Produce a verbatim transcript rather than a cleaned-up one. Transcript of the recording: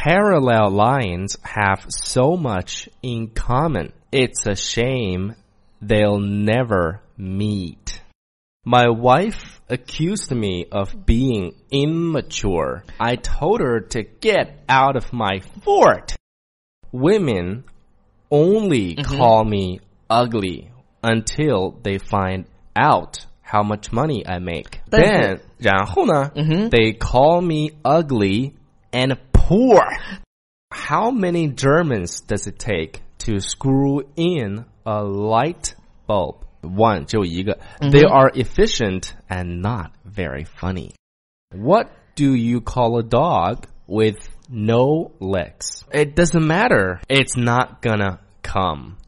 Parallel lines have so much in common. It's a shame they'll never meet. My wife accused me of being immature. I told her to get out of my fort. Women only Mm-hmm. call me ugly until they find out how much money I make. 但是 Then, 然后呢, Mhm. they call me ugly and poor. How many Germans does it take to screw in a light bulb? One, 就一个. They are efficient and not very funny. What do you call a dog with no legs? It doesn't matter. It's not gonna come.